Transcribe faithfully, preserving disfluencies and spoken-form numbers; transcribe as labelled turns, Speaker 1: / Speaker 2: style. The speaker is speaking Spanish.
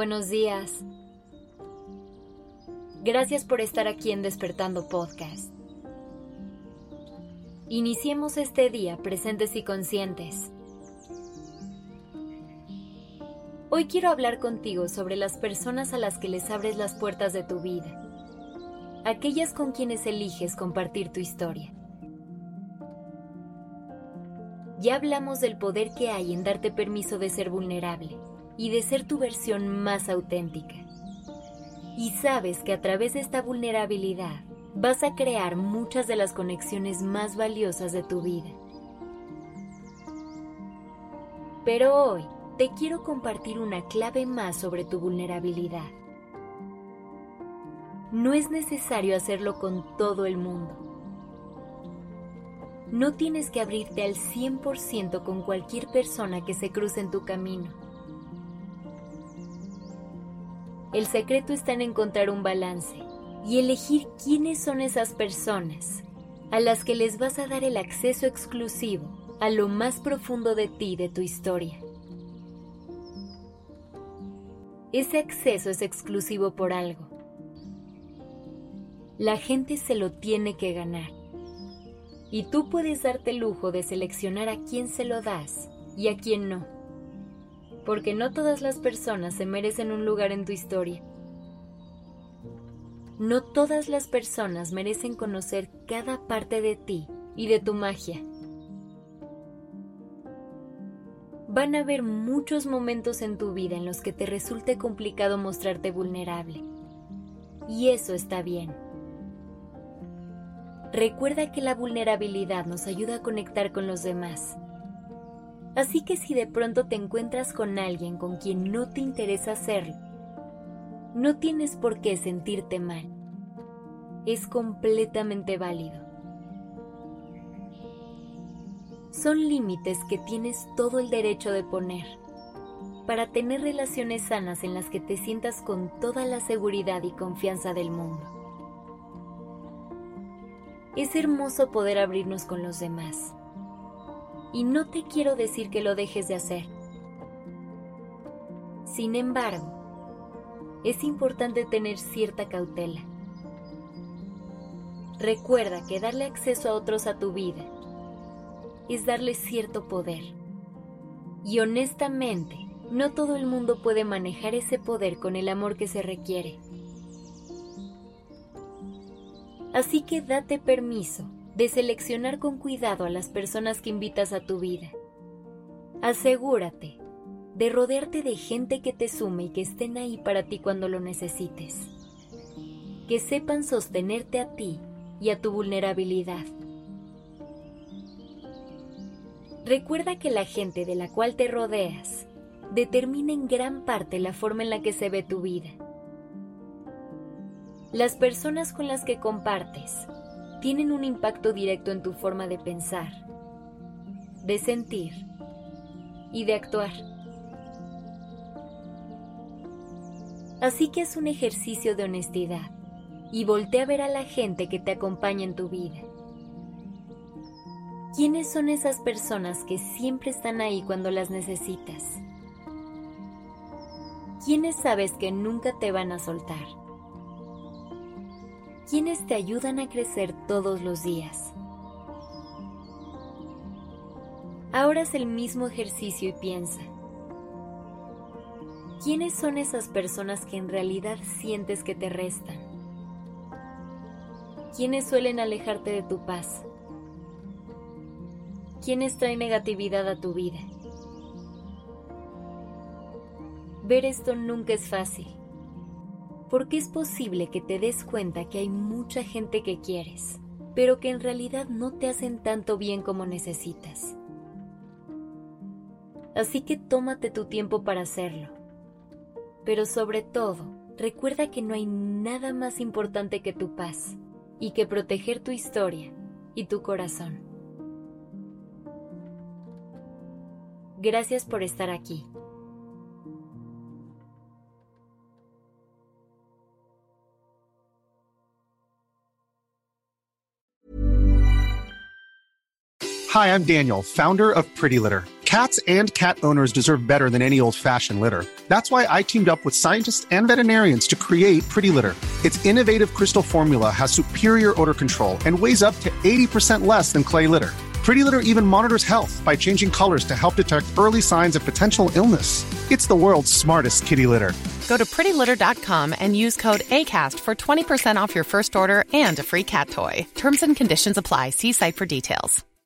Speaker 1: Buenos días. Gracias por estar aquí en Despertando Podcast. Iniciemos este día presentes y conscientes. Hoy quiero hablar contigo sobre las personas a las que les abres las puertas de tu vida, aquellas con quienes eliges compartir tu historia. Ya hablamos del poder que hay en darte permiso de ser vulnerable y de ser tu versión más auténtica. Y sabes que a través de esta vulnerabilidad vas a crear muchas de las conexiones más valiosas de tu vida. Pero hoy te quiero compartir una clave más sobre tu vulnerabilidad. No es necesario hacerlo con todo el mundo. No tienes que abrirte al cien por ciento con cualquier persona que se cruce en tu camino. El secreto está en encontrar un balance y elegir quiénes son esas personas a las que les vas a dar el acceso exclusivo a lo más profundo de ti y de tu historia. Ese acceso es exclusivo por algo. La gente se lo tiene que ganar. Y tú puedes darte el lujo de seleccionar a quién se lo das y a quién no. Porque no todas las personas se merecen un lugar en tu historia. No todas las personas merecen conocer cada parte de ti y de tu magia. Van a haber muchos momentos en tu vida en los que te resulte complicado mostrarte vulnerable. Y eso está bien. Recuerda que la vulnerabilidad nos ayuda a conectar con los demás. Así que si de pronto te encuentras con alguien con quien no te interesa hacerlo, no tienes por qué sentirte mal. Es completamente válido. Son límites que tienes todo el derecho de poner para tener relaciones sanas en las que te sientas con toda la seguridad y confianza del mundo. Es hermoso poder abrirnos con los demás. Y no te quiero decir que lo dejes de hacer. Sin embargo, es importante tener cierta cautela. Recuerda que darle acceso a otros a tu vida es darle cierto poder. Y honestamente, no todo el mundo puede manejar ese poder con el amor que se requiere. Así que date permiso de seleccionar con cuidado a las personas que invitas a tu vida. Asegúrate de rodearte de gente que te sume y que estén ahí para ti cuando lo necesites. Que sepan sostenerte a ti y a tu vulnerabilidad. Recuerda que la gente de la cual te rodeas determina en gran parte la forma en la que se ve tu vida. Las personas con las que compartes tienen un impacto directo en tu forma de pensar, de sentir y de actuar. Así que es un ejercicio de honestidad y voltea a ver a la gente que te acompaña en tu vida. ¿Quiénes son esas personas que siempre están ahí cuando las necesitas? ¿Quiénes sabes que nunca te van a soltar? ¿Quiénes te ayudan a crecer todos los días? Ahora haz el mismo ejercicio y piensa. ¿Quiénes son esas personas que en realidad sientes que te restan? ¿Quiénes suelen alejarte de tu paz? ¿Quiénes traen negatividad a tu vida? Ver esto nunca es fácil. Porque es posible que te des cuenta que hay mucha gente que quieres, pero que en realidad no te hacen tanto bien como necesitas. Así que tómate tu tiempo para hacerlo. Pero sobre todo, recuerda que no hay nada más importante que tu paz y que proteger tu historia y tu corazón. Gracias por estar aquí.
Speaker 2: Hi, I'm Daniel, founder of Pretty Litter. Cats and cat owners deserve better than any old-fashioned litter. That's why I teamed up with scientists and veterinarians to create Pretty Litter. Its innovative crystal formula has superior odor control and weighs up to eighty percent less than clay litter. Pretty Litter even monitors health by changing colors to help detect early signs of potential illness. It's the world's smartest kitty litter.
Speaker 3: Go to pretty litter dot com and use code ACAST for twenty percent off your first order and a free cat toy. Terms and conditions apply. See site for details.